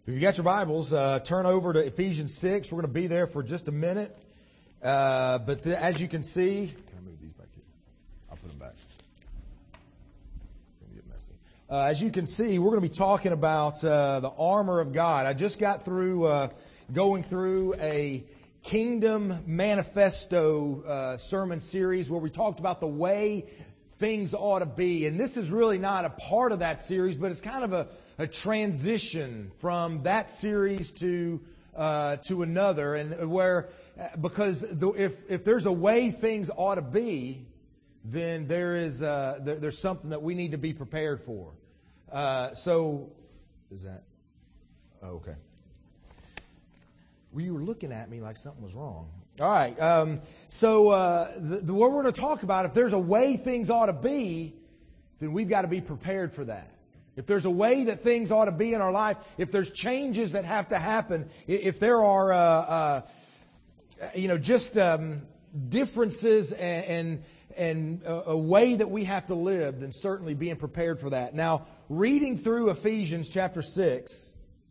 If you got your Bibles, turn over to Ephesians 6. We're going to be there for just a minute. As you can see, can I move these back here? I'll put them back. It's going to get messy. As you can see, we're going to be talking about the armor of God. I just got through going through a Kingdom Manifesto sermon series where we talked about the way things ought to be. And this is really not a part of that series, but it's kind of a transition from that series to another, and where because if there's a way things ought to be, then there's something that we need to be prepared for. So is that okay? Well, you were looking at me like something was wrong. All right. What we're going to talk about, if there's a way things ought to be, then we've got to be prepared for that. If there's a way that things ought to be in our life, if there's changes that have to happen, if there are, differences and a way that we have to live, then certainly being prepared for that. Now, reading through Ephesians chapter 6,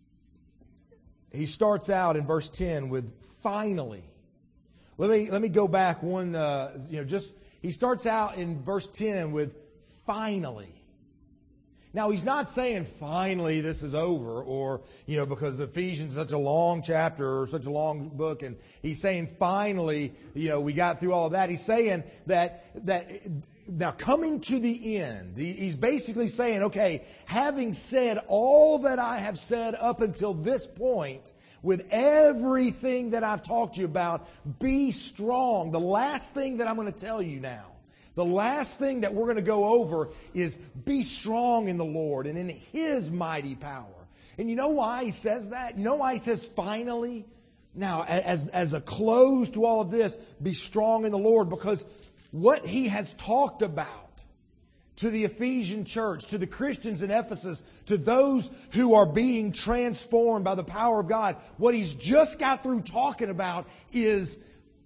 he starts out in verse 10 with finally. Let me go back one. He starts out in verse 10 with finally. Now, he's not saying finally this is over, or, because Ephesians is such a long chapter or such a long book, and he's saying finally, we got through all of that. He's saying that now coming to the end, he's basically saying, okay, having said all that I have said up until this point, with everything that I've talked to you about, be strong. The last thing that I'm going to tell you now, the last thing that we're going to go over is be strong in the Lord and in His mighty power. And you know why he says that? You know why he says finally? Now, as a close to all of this, be strong in the Lord, because what he has talked about to the Ephesian church, to the Christians in Ephesus, to those who are being transformed by the power of God, what he's just got through talking about is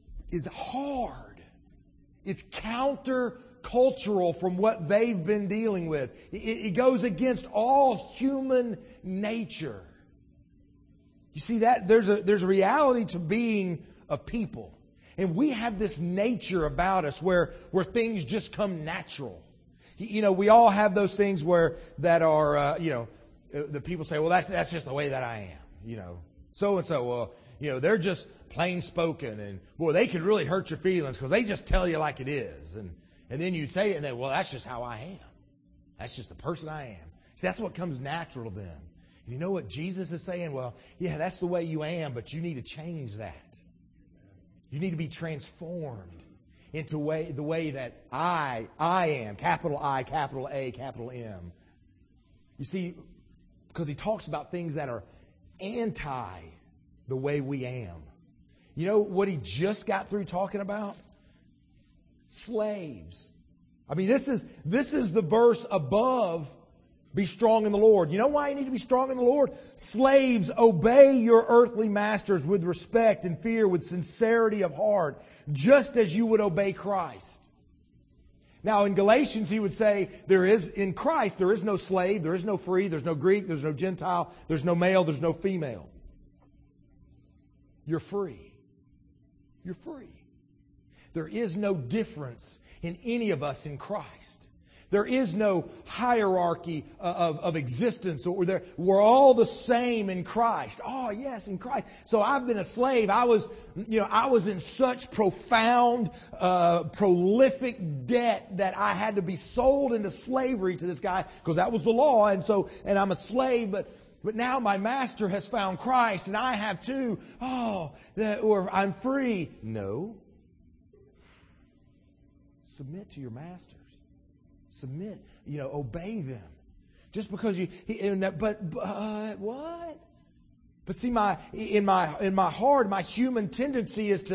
hard. It's counter-cultural from what they've been dealing with. It goes against all human nature. You see that? There's a reality to being a people. And we have this nature about us where things just come natural. We all have those things that are, the people say, well, that's just the way that I am. So-and-so, they're just plain spoken, and boy, they could really hurt your feelings because they just tell you like it is. And then you say it, and then, well, that's just how I am. That's just the person I am. See, that's what comes natural to them. And you know what Jesus is saying? Well, yeah, that's the way you am, but you need to change that. You need to be transformed into the way that I am, capital I, capital A, capital M. You see, because he talks about things that are anti the way we am. You know what he just got through talking about? Slaves. I mean, this is the verse above be strong in the Lord. You know why you need to be strong in the Lord? Slaves, obey your earthly masters with respect and fear, with sincerity of heart, just as you would obey Christ. Now, in Galatians, he would say, in Christ, there is no slave, there is no free, there's no Greek, there's no Gentile, there's no male, there's no female. You're free. You're free. There is no difference in any of us in Christ. There is no hierarchy of existence. We're all the same in Christ. Oh, yes, in Christ. So I've been a slave. I was in such profound, prolific debt that I had to be sold into slavery to this guy because that was the law. And I'm a slave, but now my master has found Christ and I have too. Or I'm free. No. Submit to your masters. Submit, obey them. Just because what? But see, in my heart, my human tendency is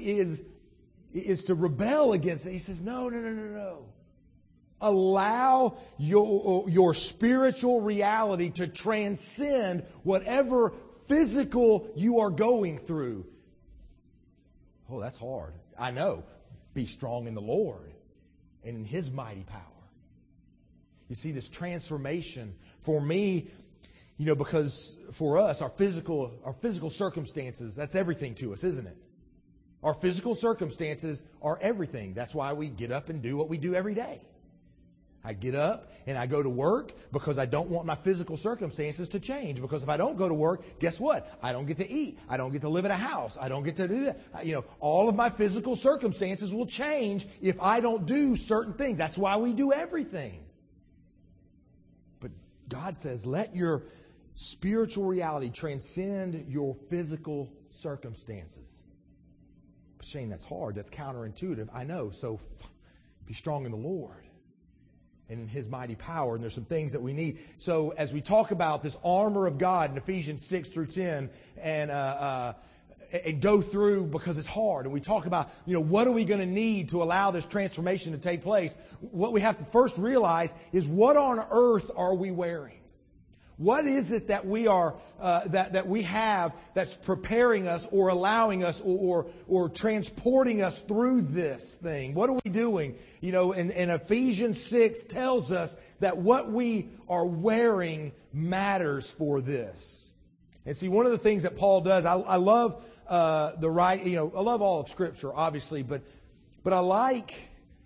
to rebel against it. He says, no. Allow your spiritual reality to transcend whatever physical you are going through. Oh, that's hard. I know. Be strong in the Lord and in His mighty power. You see, this transformation for me, Because for us, our physical circumstances, that's everything to us, isn't it? Our physical circumstances are everything. That's why we get up and do what we do every day. I get up and I go to work because I don't want my physical circumstances to change. Because if I don't go to work, guess what? I don't get to eat. I don't get to live in a house. I don't get to do that. All of my physical circumstances will change if I don't do certain things. That's why we do everything. But God says, let your spiritual reality transcend your physical circumstances. But Shane, that's hard. That's counterintuitive. I know. So be strong in the Lord and in His mighty power. And there's some things that we need. So as we talk about this armor of God in Ephesians 6 through 10 and go through, because it's hard, and we talk about, what are we going to need to allow this transformation to take place? What we have to first realize is, what on earth are we wearing? What is it that we are that we have that's preparing us or allowing us or transporting us through this thing? What are we doing? And Ephesians 6 tells us that what we are wearing matters for this. And see, one of the things that Paul does, I love I love all of Scripture, obviously, but I like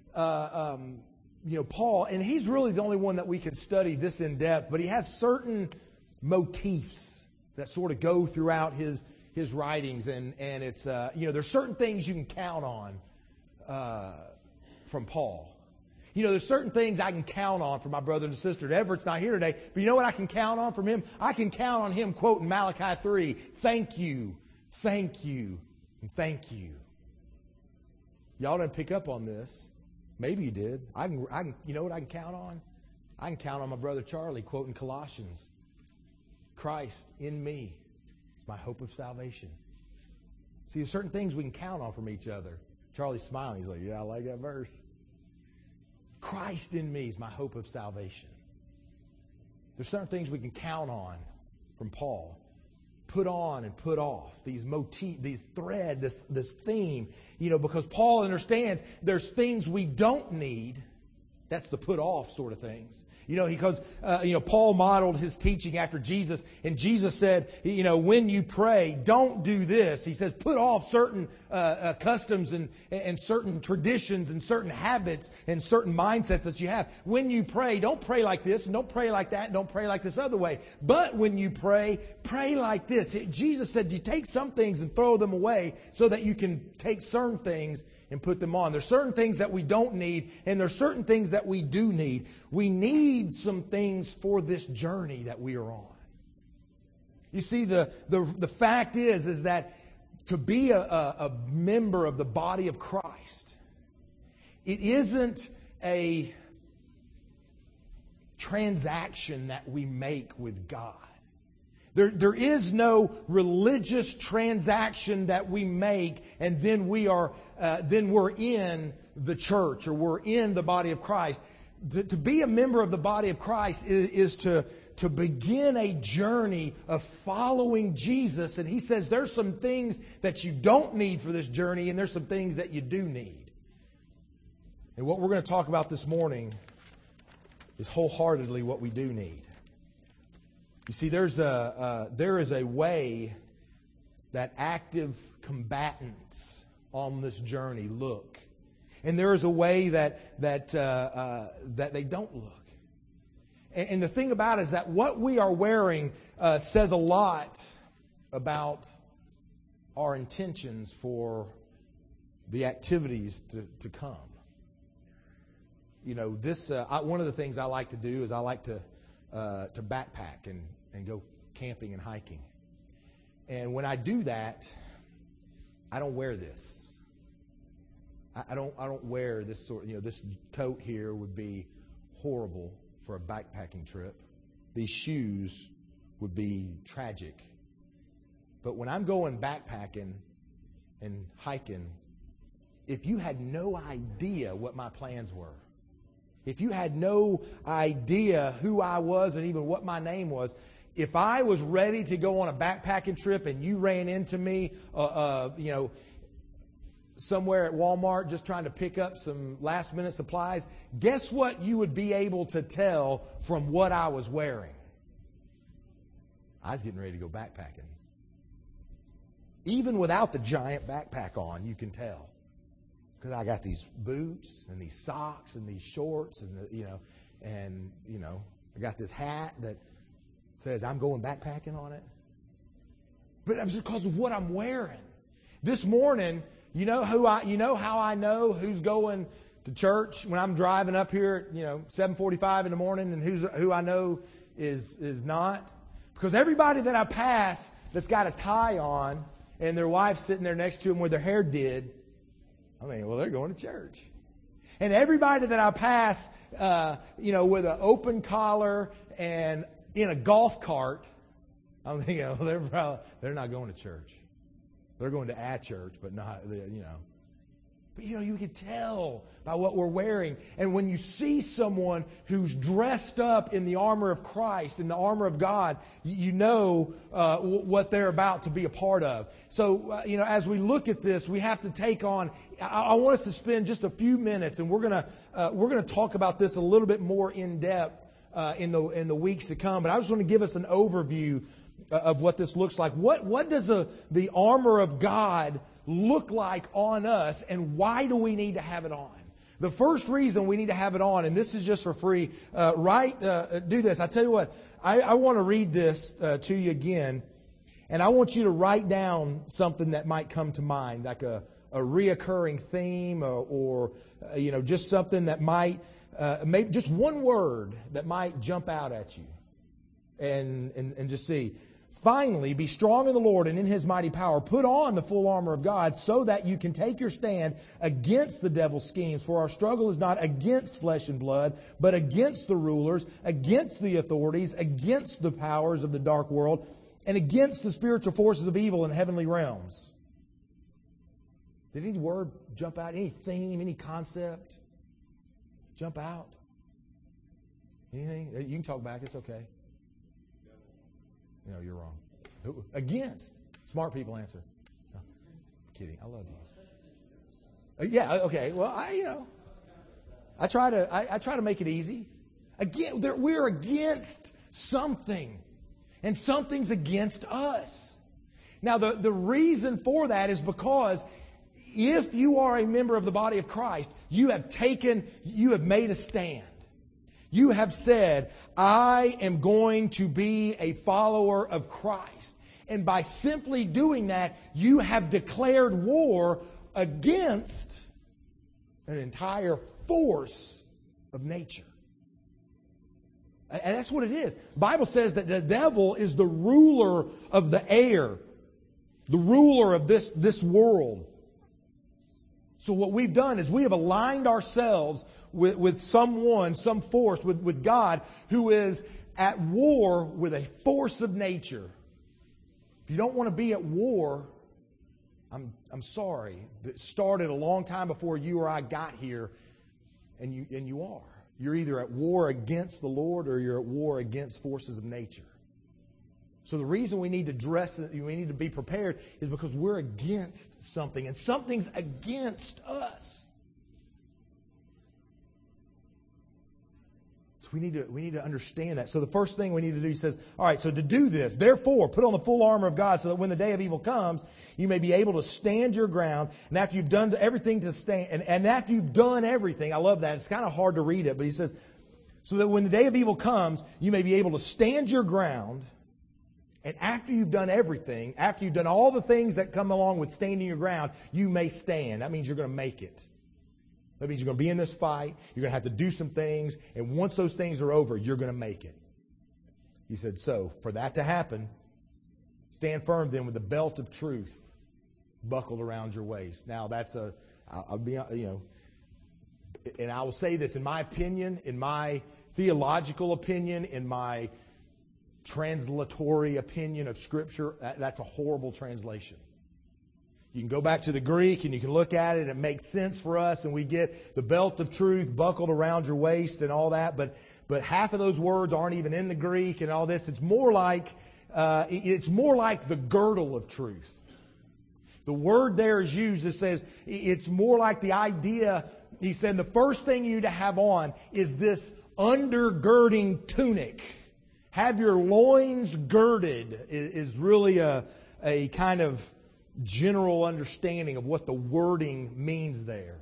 Paul, and he's really the only one that we can study this in depth, but he has certain motifs that sort of go throughout his writings, and it's, there's certain things you can count on from Paul. There's certain things I can count on from my brother and sister. Everett's not here today, but you know what I can count on from him? I can count on him quoting Malachi 3, thank you, and thank you. Y'all didn't pick up on this. Maybe you did. I can. You know what I can count on? I can count on my brother Charlie quoting Colossians. Christ in me is my hope of salvation. See, there's certain things we can count on from each other. Charlie's smiling. He's like, yeah, I like that verse. Christ in me is my hope of salvation. There's certain things we can count on from Paul. Put on and put off, these motifs, these thread, this theme, because Paul understands there's things we don't need. That's the put off sort of things. Because Paul modeled his teaching after Jesus, and Jesus said, when you pray, don't do this. He says, put off certain customs and certain traditions and certain habits and certain mindsets that you have. When you pray, don't pray like this, and don't pray like that, and don't pray like this other way. But when you pray like this. Jesus said, you take some things and throw them away so that you can take certain things and put them on. There's certain things that we don't need, and there's certain things that we do need. We need some things for this journey that we are on. You see, the fact is that to be a member of the body of Christ, it isn't a transaction that we make with God. There is no religious transaction that we make and then we're in the church or we're in the body of Christ. To be a member of the body of Christ is to begin a journey of following Jesus. And He says there's some things that you don't need for this journey, and there's some things that you do need. And what we're going to talk about this morning is wholeheartedly what we do need. You see, there is a way that active combatants on this journey look, and there is a way that they don't look. And the thing about it is that what we are wearing says a lot about our intentions for the activities to come. One of the things I like to do is I like to backpack and go camping and hiking. And when I do that, I don't wear this. I don't wear this sort. This coat here would be horrible for a backpacking trip. These shoes would be tragic. But when I'm going backpacking and hiking, if you had no idea what my plans were, if you had no idea who I was and even what my name was, if I was ready to go on a backpacking trip and you ran into me, somewhere at Walmart just trying to pick up some last-minute supplies, guess what you would be able to tell from what I was wearing? I was getting ready to go backpacking. Even without the giant backpack on, you can tell. Because I got these boots and these socks and these shorts and, I got this hat that says I'm going backpacking on it. But it's because of what I'm wearing. This morning, you know how I know who's going to church when I'm driving up here at 7:45 in the morning, and who I know is not? Because everybody that I pass that's got a tie on and their wife's sitting there next to them with their hair did, I'm thinking, well, they're going to church. And everybody that I pass, with an open collar and in a golf cart, I'm thinking, well, they're not going to church. They're going to a church, but not, But you can tell by what we're wearing. And when you see someone who's dressed up in the armor of Christ, in the armor of God, you know what they're about to be a part of. So, as we look at this, we have to take on, I want us to spend just a few minutes, and we're going to talk about this a little bit more in depth in the weeks to come. But I just want to give us an overview of what this looks like. What does the armor of God look like on us, and why do we need to have it on? The first reason we need to have it on, and this is just for free, do this. I tell you what, I want to read this to you again, and I want you to write down something that might come to mind, like a reoccurring theme, or just something that might, maybe just one word that might jump out at you, and just see. Finally, be strong in the Lord and in His mighty power. Put on the full armor of God so that you can take your stand against the devil's schemes. For our struggle is not against flesh and blood, but against the rulers, against the authorities, against the powers of the dark world, and against the spiritual forces of evil in heavenly realms. Did any word jump out? Any theme, any concept jump out? Anything? You can talk back. It's okay. No, you're wrong. Against. Smart people answer. No, kidding. I love you. Yeah, okay. Well, I try to make it easy. Again, we're against something. And something's against us. Now, the reason for that is because if you are a member of the body of Christ, you have made a stand. You have said, I am going to be a follower of Christ. And by simply doing that, you have declared war against an entire force of nature. And that's what it is. The Bible says that the devil is the ruler of the air, the ruler of this world. So what we've done is we have aligned ourselves with someone, some force, with God, who is at war with a force of nature. If you don't want to be at war, I'm sorry. It started a long time before you or I got here, and you are. You're either at war against the Lord or you're at war against forces of nature. So the reason we need to be prepared is because we're against something, and something's against us. So we need to understand that. So the first thing we need to do, he says, all right, so to do this, therefore, put on the full armor of God so that when the day of evil comes, you may be able to stand your ground. And after you've done everything to stand, and after you've done everything, I love that. It's kind of hard to read it, but he says, so that when the day of evil comes, you may be able to stand your ground. And after you've done everything, after you've done all the things that come along with standing your ground, you may stand. That means you're going to make it. That means you're going to be in this fight. You're going to have to do some things. And once those things are over, you're going to make it. He said, so for that to happen, stand firm then with the belt of truth buckled around your waist. Now I'll be, and I will say this, in my opinion, in my theological opinion, in my translatory opinion of Scripture, that's a horrible translation. You can go back to the Greek and you can look at it and it makes sense for us, and we get the belt of truth buckled around your waist and all that, but half of those words aren't even in the Greek and all this. It's more like the girdle of truth. The word there is used, it says, it's more like the idea, he said, the first thing you need to have on is this undergirding tunic. Have your loins girded is really a kind of general understanding of what the wording means there.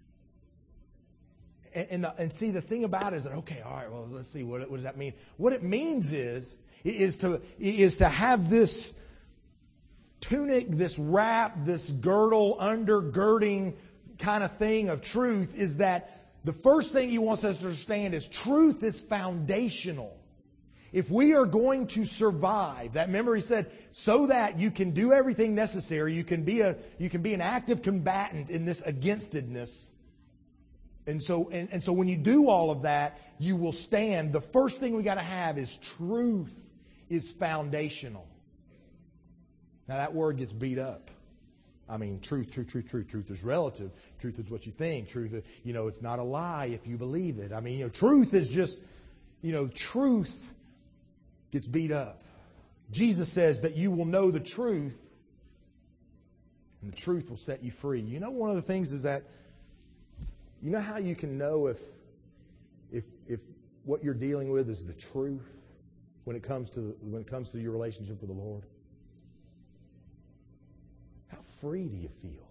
And see, the thing about it is that, okay, all right, well, let's see, what does that mean? What it means is to have this tunic, this wrap, this girdle, undergirding kind of thing of truth, is that the first thing he wants us to understand is truth is foundational. If we are going to survive, that remember he said, so that you can do everything necessary, you can be an active combatant in this againstedness. And so when you do all of that, you will stand. The first thing we got to have is truth is foundational. Now that word gets beat up. I mean, truth is relative. Truth is what you think. Truth, it's not a lie if you believe it. I mean, truth is just, truth gets beat up. Jesus says that you will know the truth, and the truth will set you free. One of the things is that, how you can know if what you're dealing with is the truth when it comes to your relationship with the Lord? How free do you feel?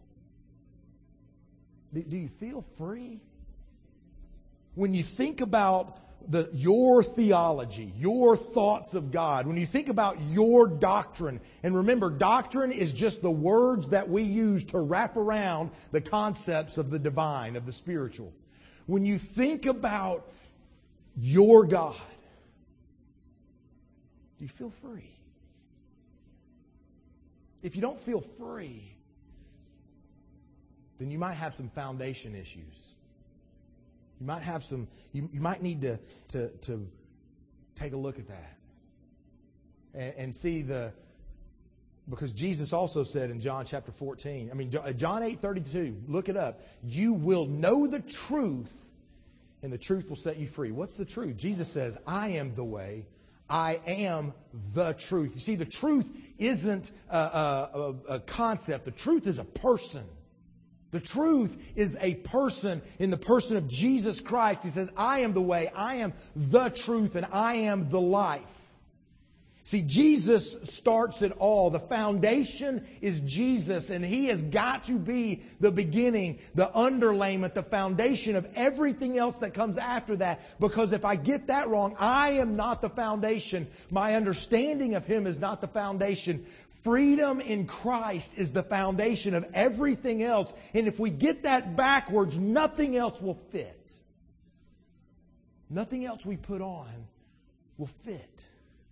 Do you feel free? When you think about your theology, your thoughts of God, when you think about your doctrine, and remember, doctrine is just the words that we use to wrap around the concepts of the divine, of the spiritual. When you think about your God, do you feel free? If you don't feel free, then you might have some foundation issues. You might have some. You might need to take a look at that and see because Jesus also said in John chapter 14. John 8:32. Look it up. You will know the truth, and the truth will set you free. What's the truth? Jesus says, "I am the way. I am the truth." You see, the truth isn't a concept. The truth is a person. The truth is a person in the person of Jesus Christ. He says, I am the way, I am the truth, and I am the life. See, Jesus starts it all. The foundation is Jesus, and He has got to be the beginning, the underlayment, the foundation of everything else that comes after that. Because if I get that wrong, I am not the foundation. My understanding of Him is not the foundation. Freedom in Christ is the foundation of everything else. And if we get that backwards, nothing else will fit. Nothing else we put on will fit.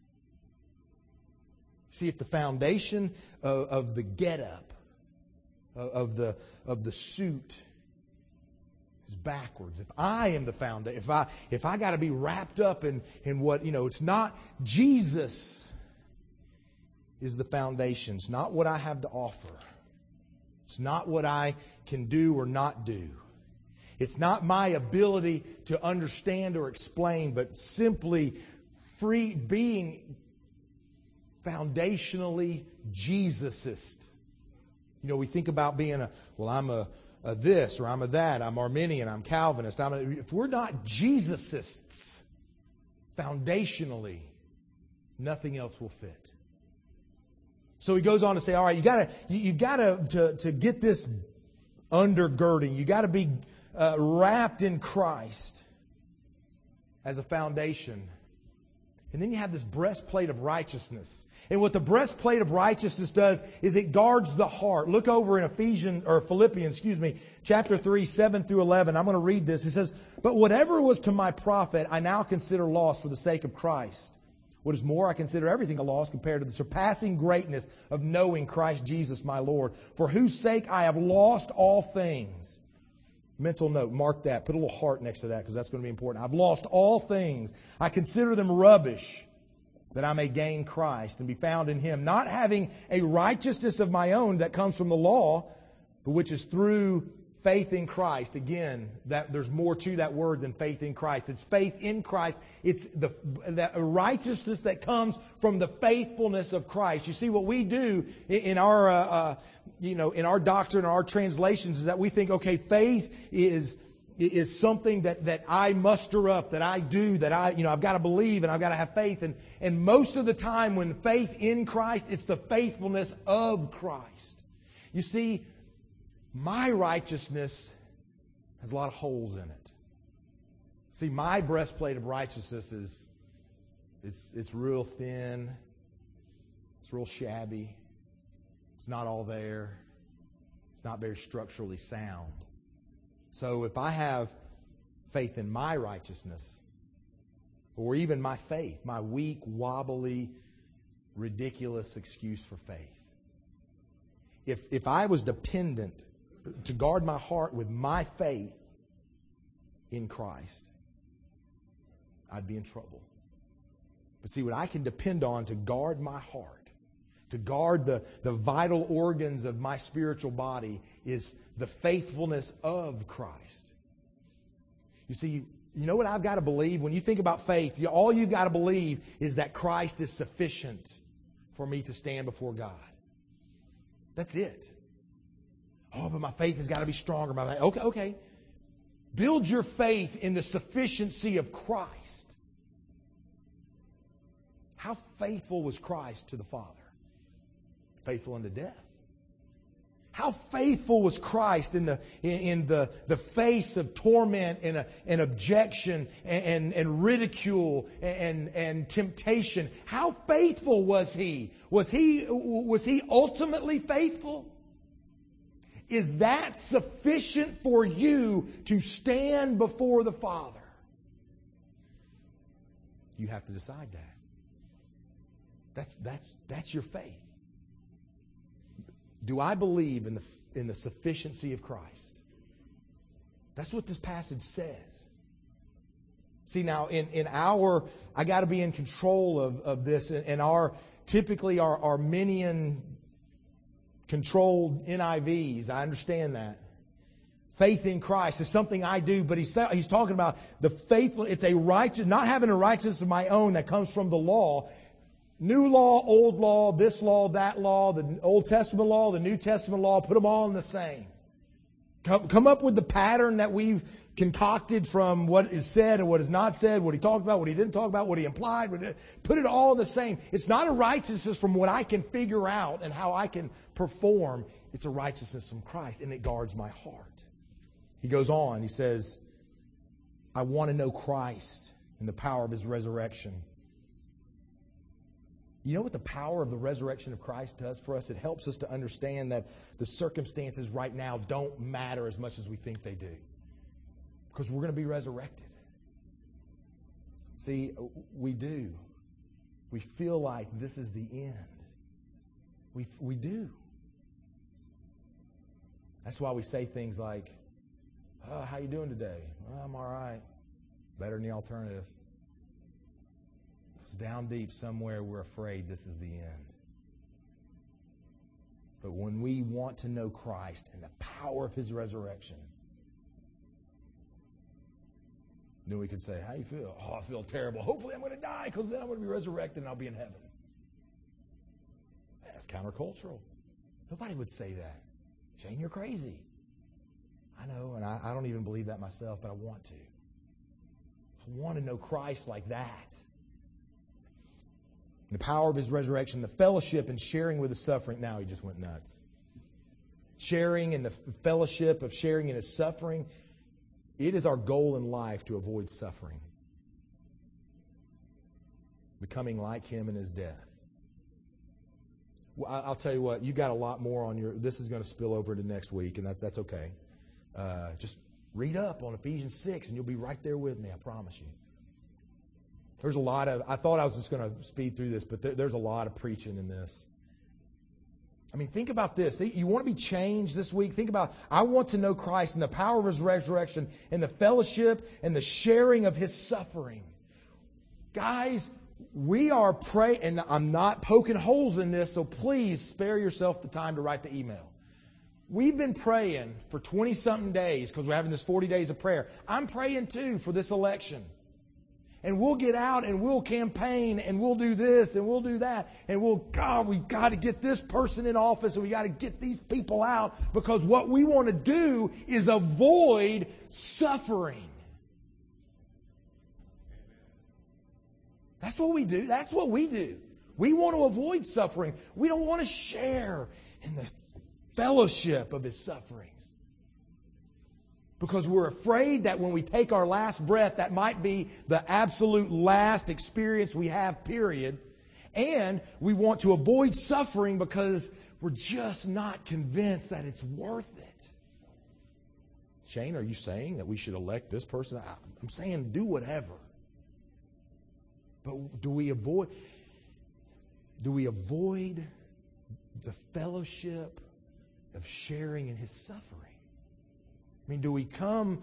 See, if the foundation of the get-up, of the suit is backwards, if I am the foundation, if I got to be wrapped up in what, it's not Jesus is the foundation. It's not what I have to offer. It's not what I can do or not do. It's not my ability to understand or explain, but simply being foundationally Jesusist. We think about being I'm a this or I'm a that. I'm Arminian. I'm Calvinist. If we're not Jesusists, foundationally, nothing else will fit. So he goes on to say, all right, you've got to get this undergirding. You got to be wrapped in Christ as a foundation. And then you have this breastplate of righteousness. And what the breastplate of righteousness does is it guards the heart. Look over in Philippians, chapter 3, 7 through 11. I'm going to read this. It says, but whatever was to my profit, I now consider loss for the sake of Christ. What is more, I consider everything a loss compared to the surpassing greatness of knowing Christ Jesus my Lord, for whose sake I have lost all things. Mental note, mark that. Put a little heart next to that because that's going to be important. I've lost all things. I consider them rubbish that I may gain Christ and be found in Him, not having a righteousness of my own that comes from the law, but which is through faith in Christ. Again, there's more to that word than faith in Christ. It's faith in Christ. It's that righteousness that comes from the faithfulness of Christ. You see, what we do in our in our doctrine, our translations, is that we think, okay, faith is is something that I muster up, that I do, that I've got to believe and I've got to have faith. And most of the time when faith in Christ, it's the faithfulness of Christ. You see, my righteousness has a lot of holes in it. See, my breastplate of righteousness it's real thin. It's real shabby. It's not all there. It's not very structurally sound. So if I have faith in my righteousness, or even my faith, my weak, wobbly, ridiculous excuse for faith, if I was dependent to guard my heart with my faith in Christ, I'd be in trouble. But see, what I can depend on to guard my heart, to guard the vital organs of my spiritual body, is the faithfulness of Christ. You see, you know what I've got to believe? When you think about faith, all you've got to believe is that Christ is sufficient for me to stand before God. That's it. Oh, but my faith has got to be stronger. Okay. Build your faith in the sufficiency of Christ. How faithful was Christ to the Father? Faithful unto death. How faithful was Christ in the face of torment and objection and ridicule and temptation? How faithful was He? Was He ultimately faithful? Is that sufficient for you to stand before the Father? You have to decide that. That's your faith. Do I believe in the sufficiency of Christ? That's what this passage says. See, now in I got to be in control of this, and typically our Arminian controlled NIVs. I understand that. Faith in Christ is something I do, but he's talking about the faithful. It's a righteous, not having a righteousness of my own that comes from the law. New law, old law, this law, that law, the Old Testament law, the New Testament law, put them all in the same. Come up with the pattern that we've concocted from what is said and what is not said, what He talked about, what He didn't talk about, what He implied. Put it all in the same. It's not a righteousness from what I can figure out and how I can perform. It's a righteousness from Christ, and it guards my heart. He goes on, he says, I want to know Christ and the power of His resurrection. You know what the power of the resurrection of Christ does for us? It helps us to understand that the circumstances right now don't matter as much as we think they do. Because we're going to be resurrected. See, we do. We feel like this is the end. We do. That's why we say things like, oh, how you doing today? Well, I'm all right. Better than the alternative. Down deep somewhere, we're afraid this is the end. But when we want to know Christ and the power of His resurrection, then we can say, how you feel? Oh, I feel terrible. Hopefully I'm going to die because then I'm going to be resurrected and I'll be in heaven. That's countercultural. Nobody would say that. Shane, you're crazy. I know, and I don't even believe that myself, but I want to. I want to know Christ like that. The power of His resurrection, the fellowship and sharing with His suffering. Now he just went nuts. Sharing in the fellowship of sharing in His suffering. It is our goal in life to avoid suffering. Becoming like Him in His death. Well, I'll tell you what, you got a lot more on your... This is going to spill over into next week, and that's okay. Just read up on Ephesians 6, and you'll be right there with me, I promise you. There's a lot of... I thought I was just going to speed through this, but there's a lot of preaching in this. I mean, think about this. You want to be changed this week? Think about, I want to know Christ and the power of His resurrection and the fellowship and the sharing of His suffering. Guys, we are praying, and I'm not poking holes in this, so please spare yourself the time to write the email. We've been praying for 20-something days because we're having this 40 days of prayer. I'm praying too for this election. And we'll get out and we'll campaign and we'll do this and we'll do that. And we've got to get this person in office and we got to get these people out, because what we want to do is avoid suffering. That's what we do. That's what we do. We want to avoid suffering. We don't want to share in the fellowship of His sufferings. Because we're afraid that when we take our last breath, that might be the absolute last experience we have, period. And we want to avoid suffering because we're just not convinced that it's worth it. Shane, are you saying that we should elect this person? I'm saying do whatever. But do we avoid the fellowship of sharing in His suffering? I mean, do we come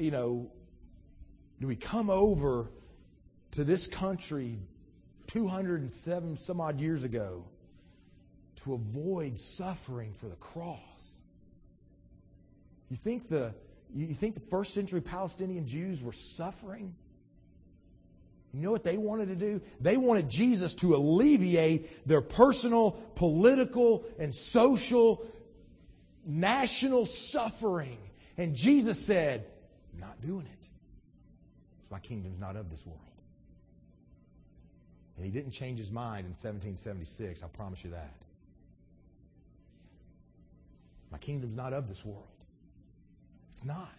over to this country 207 some odd years ago to avoid suffering for the cross? You think the first century Palestinian Jews were suffering? You know what they wanted to do? They wanted Jesus to alleviate their personal, political, and social, national suffering. And Jesus said, I'm not doing it. Because my kingdom's not of this world. And He didn't change His mind in 1776, I promise you that. My kingdom's not of this world. It's not.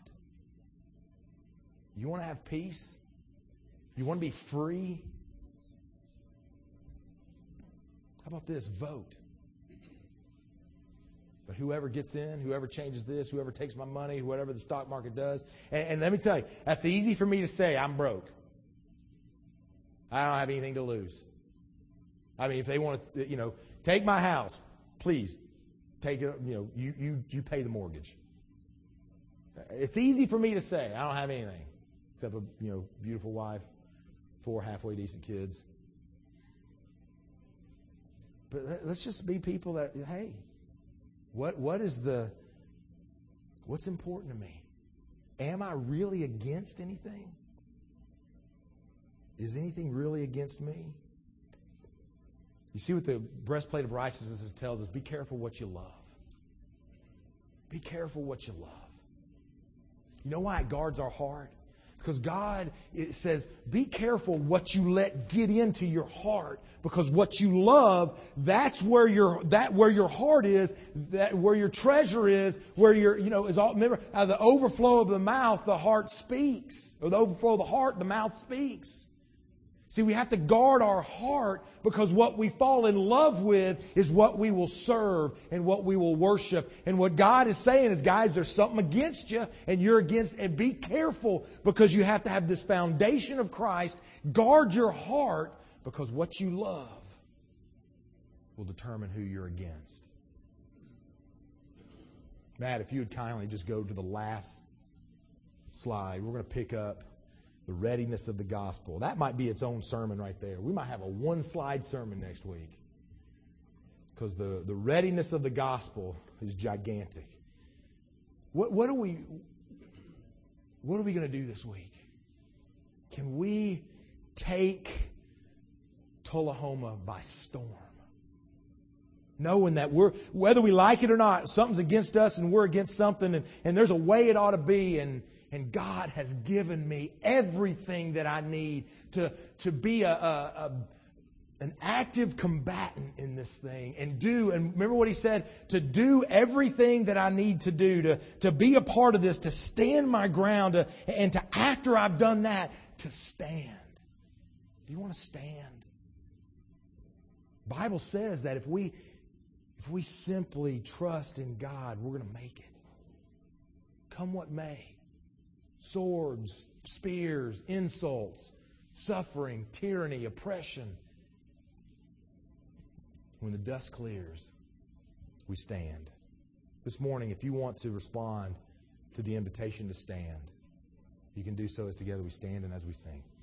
You want to have peace? You want to be free? How about this? Vote. But whoever gets in, whoever changes this, whoever takes my money, whatever the stock market does. And let me tell you, that's easy for me to say. I'm broke. I don't have anything to lose. I mean, if they want to, take my house, please take it. You pay the mortgage. It's easy for me to say. I don't have anything except a beautiful wife, 4 halfway decent kids. But let's just be people that, hey, what's important to me? Am I really against anything? Is anything really against me? You see what the breastplate of righteousness tells us? Be careful what you love. Be careful what you love. You know why it guards our heart? Because God, it says, be careful what you let get into your heart. Because what you love, that's where your heart is, where your treasure is, where remember, out of the overflow of the mouth, the heart speaks. Or the overflow of the heart, the mouth speaks. See, we have to guard our heart, because what we fall in love with is what we will serve and what we will worship. And what God is saying is, guys, there's something against you and you're against, and be careful, because you have to have this foundation of Christ. Guard your heart, because what you love will determine who you're against. Matt, if you would kindly just go to the last slide, we're going to pick up the readiness of the gospel. That might be its own sermon right there. We might have a one-slide sermon next week, because the readiness of the gospel is gigantic. What are we going to do this week? Can we take Tullahoma by storm? Knowing that whether we like it or not, something's against us and we're against something, and there's a way it ought to be, and God has given me everything that I need to be an active combatant in this thing, and remember what He said, to do everything that I need to do, to be a part of this, to stand my ground, and to, after I've done that, to stand. Do you want to stand? The Bible says that if we simply trust in God, we're going to make it. Come what may. Swords, spears, insults, suffering, tyranny, oppression. When the dust clears, we stand. This morning, if you want to respond to the invitation to stand, you can do so as together we stand and as we sing.